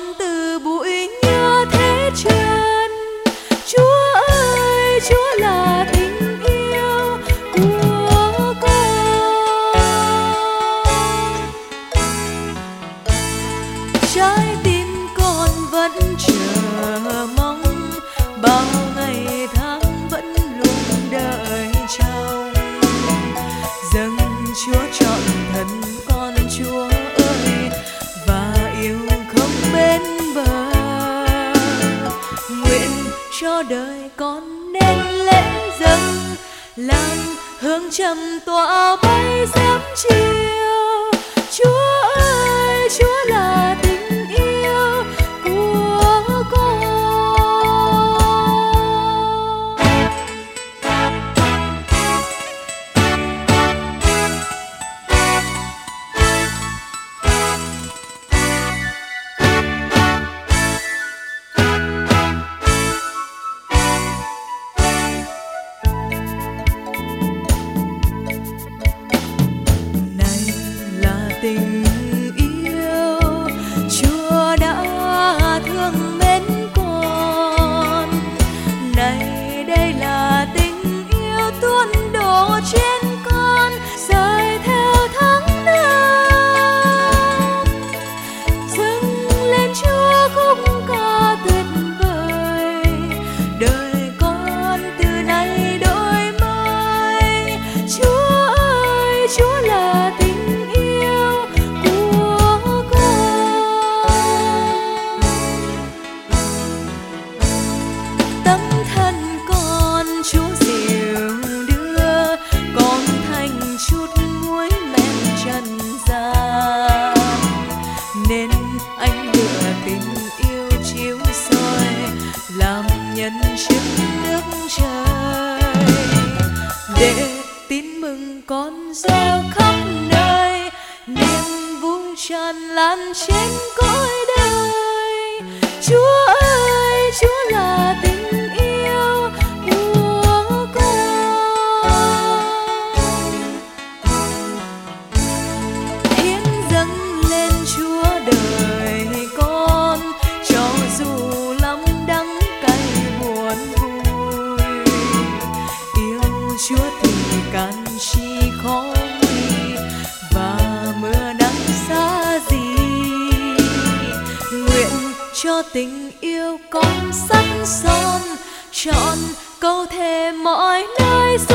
từ bụi nhựa thế trần. Chúa ơi, Chúa là tình yêu của con. Trái tim con vẫn chờ mong, bao ngày tháng vẫn luôn đợi trông. Dâng Chúa trọn thân con, Chúa ơi, và yêu không bên bờ. Nguyện cho đời con nên lễ dâng, làm hương trầm tỏa bay sớm chiều. Chúa ơi, Chúa là tình yêu của con. Tình yêu Chúa đã thương mến con, này đây là tình yêu tuôn đổ trên con, rời theo tháng năm. Dâng lên Chúa khúc ca tuyệt vời, đời con từ nay đổi mới. Chúa ơi, Chúa là tình Chúa dìu đưa con thành chút muối men trần gian, nên anh lựa tình yêu chiếu soi làm nhân chứng nước trời, để tin mừng con gieo khắp nơi, niềm vui tràn lan trên cõi đời. Chúa ơi, Chúa là tình Chúa thì can chi khó nguy và mưa nắng xa gì. Nguyện cho tình yêu con sắt son, trọn câu thề mọi nơi.